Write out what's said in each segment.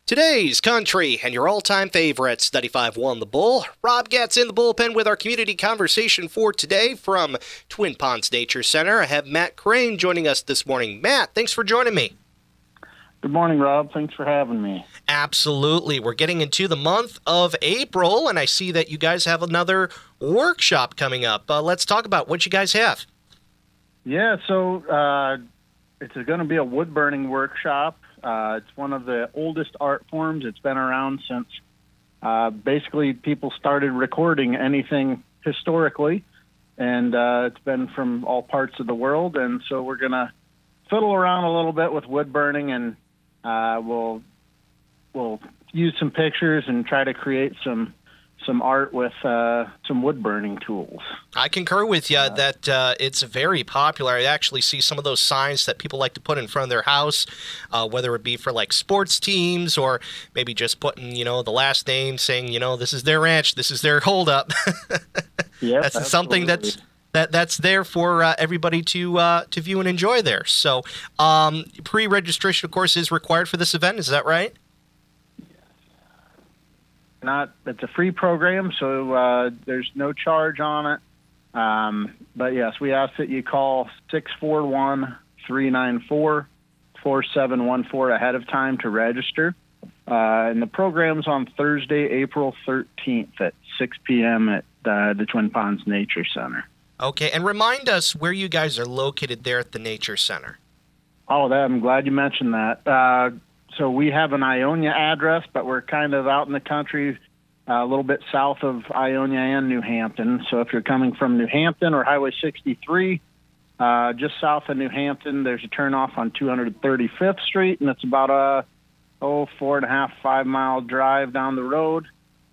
Today's country and your all-time favorites, 95.1 The Bull. Rob Gatz in the bullpen with our community conversation for today from Twin Ponds Nature Center. I have Matt Crane joining us this morning. Matt, thanks for joining me. Good morning, Rob. Thanks for having me. Absolutely. We're getting into the month of April, and I see that you guys have another workshop coming up. Let's talk about what you guys have. Yeah, so it's going to be a wood-burning workshop. It's one of the oldest art forms. It's been around since basically people started recording anything historically, and it's been from all parts of the world. And so we're going to fiddle around a little bit with wood burning, and we'll use some pictures and try to create some art with some wood burning tools. I concur with you that it's very popular. I actually see some of those signs that people like to put in front of their house, whether it be for like sports teams or maybe just putting, the last name saying, this is their ranch, this is their holdup. Yeah, that's something that's there for everybody to view and enjoy there. So pre-registration, of course, is required for this event. Is that right? It's a free program, so there's no charge on it. But yes, we ask that you call 641-394-4714 ahead of time to register. And the program's on Thursday, April 13th at 6 p.m. at the Twin Ponds Nature Center. Okay, and remind us where you guys are located there at the Nature Center. Oh, I'm glad you mentioned that. So we have an Ionia address, but we're kind of out in the country, a little bit south of Ionia and New Hampton. So if you're coming from New Hampton or Highway 63, just south of New Hampton, there's a turnoff on 235th Street, and it's about a 4.5 mile drive down the road.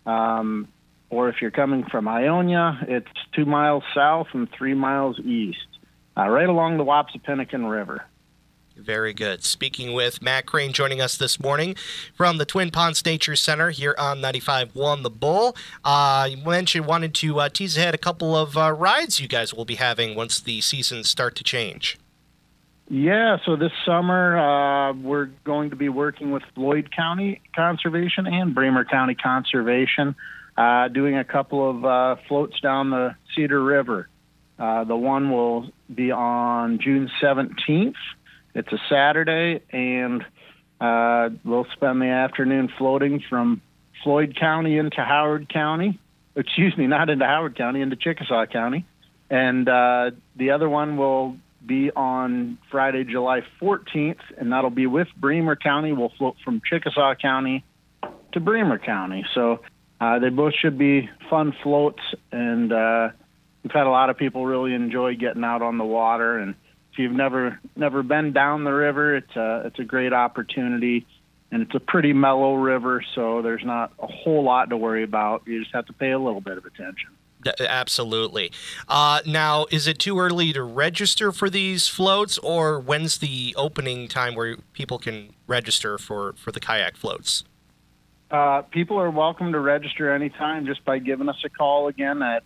Or if you're coming from Ionia, it's 2 miles south and 3 miles east, right along the Wapsipinicon River. Very good. Speaking with Matt Crane joining us this morning from the Twin Ponds Nature Center here on 95.1 The Bull. You mentioned wanted to tease ahead a couple of rides you guys will be having once the seasons start to change. Yeah, so this summer we're going to be working with Floyd County Conservation and Bremer County Conservation, doing a couple of floats down the Cedar River. The one will be on June 17th. It's a Saturday, and we'll spend the afternoon floating from Floyd County into Howard County. Excuse me, not into Howard County, into Chickasaw County. And the other one will be on Friday, July 14th, and that'll be with Bremer County. We'll float from Chickasaw County to Bremer County. So they both should be fun floats, and we've had a lot of people really enjoy getting out on the water. And if you've never been down the river, it's a great opportunity, and it's a pretty mellow river, so there's not a whole lot to worry about. You just have to pay a little bit of attention. Absolutely. Now, is it too early to register for these floats, or when's the opening time where people can register for the kayak floats? People are welcome to register anytime just by giving us a call again at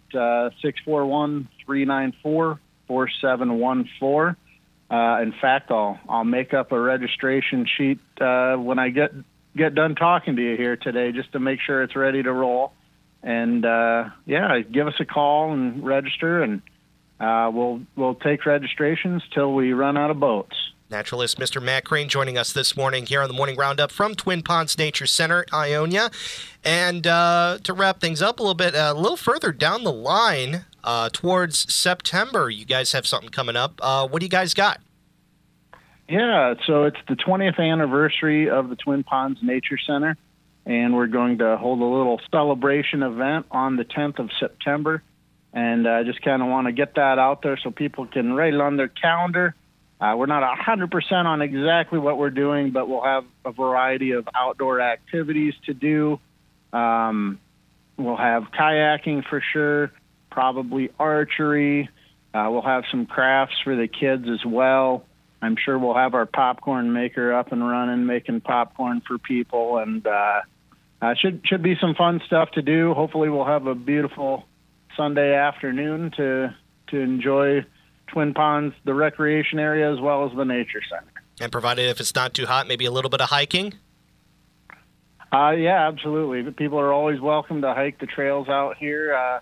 641-394-4714. In fact, I'll make up a registration sheet when I get done talking to you here today, just to make sure it's ready to roll. And give us a call and register, and we'll take registrations till we run out of boats. Naturalist Mr. Matt Crane joining us this morning here on the Morning Roundup from Twin Ponds Nature Center, Ionia. And to wrap things up a little bit, a little further down the line, towards September, you guys have something coming up. What do you guys got? Yeah, so it's the 20th anniversary of the Twin Ponds Nature Center, and we're going to hold a little celebration event on the 10th of September. And I just kind of want to get that out there so people can write it on their calendar. We're not 100% on exactly what we're doing, but we'll have a variety of outdoor activities to do. We'll have kayaking for sure, probably archery. We'll have some crafts for the kids as well. I'm sure we'll have our popcorn maker up and running, making popcorn for people, and should be some fun stuff to do. Hopefully we'll have a beautiful Sunday afternoon to enjoy Twin Ponds, the recreation area, as well as the nature center. And provided if it's not too hot, maybe a little bit of hiking? Yeah, absolutely. People are always welcome to hike the trails out here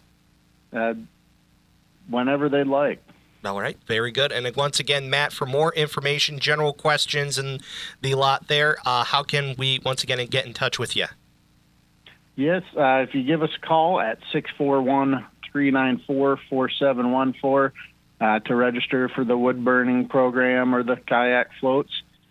whenever they'd like. All right, very good. And once again, Matt, for more information, general questions, and the lot there, how can we once again get in touch with you? Yes, if you give us a call at 641-394-4714 to register for the wood burning program or the kayak floats,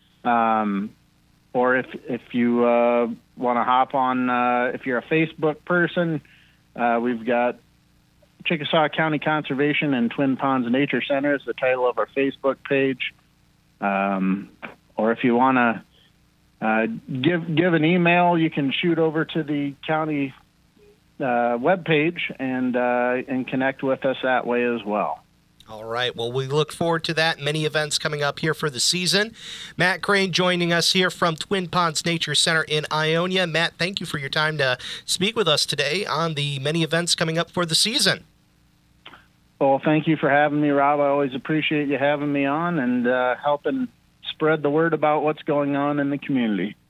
or if you want to hop on, if you're a Facebook person, we've got Chickasaw County Conservation and Twin Ponds Nature Center is the title of our Facebook page. Or if you want to give an email, you can shoot over to the county webpage and connect with us that way as well. All right. Well, we look forward to that. Many events coming up here for the season. Matt Crane joining us here from Twin Ponds Nature Center in Ionia. Matt, thank you for your time to speak with us today on the many events coming up for the season. Well, thank you for having me, Rob. I always appreciate you having me on and helping spread the word about what's going on in the community.